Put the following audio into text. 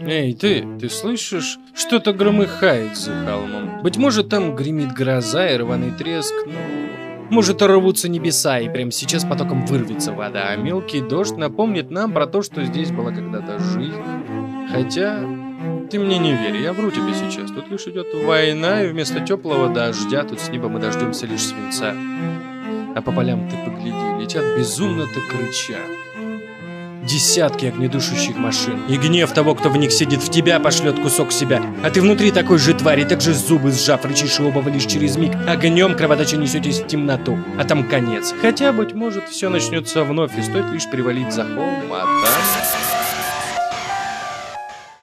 Эй, ты слышишь? Что-то громыхает за холмом. Быть может, там гремит гроза и рваный треск, может, рвутся небеса, и прямо сейчас потоком вырвется вода, а мелкий дождь напомнит нам про то, что здесь была когда-то жизнь. Хотя, ты мне не верь, я вру тебе сейчас. Тут лишь идет война, и вместо теплого дождя тут с неба мы дождемся лишь свинца. А по полям ты погляди, летят безумно так рыча. Десятки огнедушащих машин. И гнев того, кто в них сидит, в тебя пошлет кусок себя. А ты внутри такой же твари, так же зубы сжав, рычишь и оба лишь через миг. Огнем кровоточа несетесь в темноту. А там конец. Хотя, быть может, все начнется вновь, и стоит лишь привалить за холм, а там...